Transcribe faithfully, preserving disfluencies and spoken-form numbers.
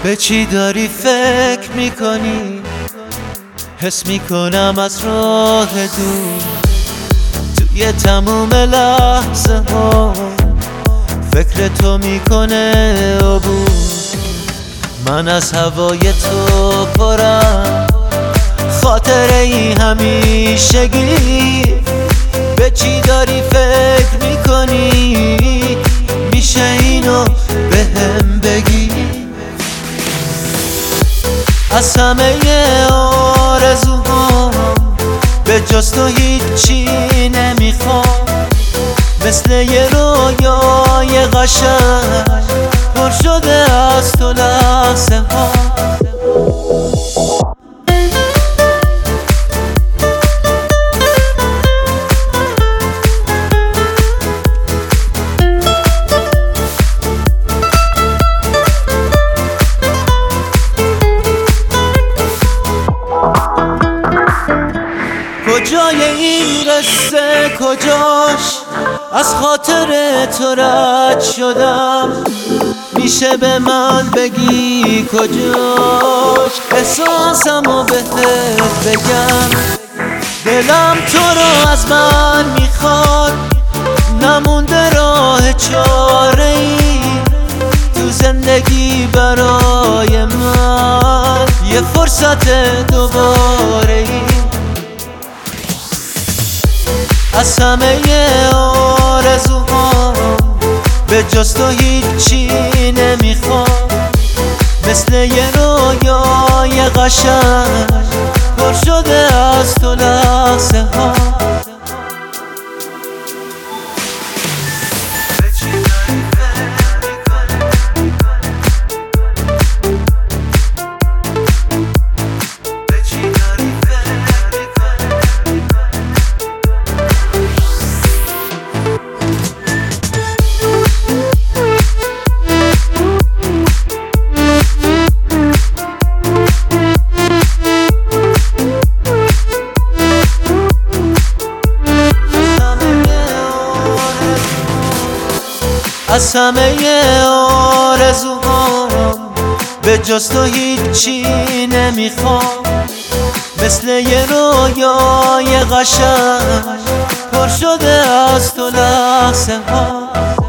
به چی داری فکر میکنی؟ حس میکنم از راه دور توی تموم لحظه ها فکر تو میکنه عبور. من از هوای تو پرم، خاطره ای همیشگی. به چی داری فکر میکنی؟ میشه اینو به هم بگی؟ از همه آرزوهام به جز تو هیچی نمیخوام، مثل یه رویای قشنگ پر شده از تو لحظه ها. کجای این قصه کجاش؟ از خاطر تو رد شدم، میشه به من بگی کجاش؟ احساسمو بهت بگم، دلم تو رو از من میخواد، نمونده راه چاره ای تو زندگی برای من، یه فرصت دوباره ای. از همه آرزوهام به جز تو هیچی نمیخوام، مثل یه رویای قشنگ پر شده از تو لحظه ها. از همه آرزوهام به جز تو هیچی نمیخوام، مثل یه رویای قشنگ پر شده از تو لحظه ها.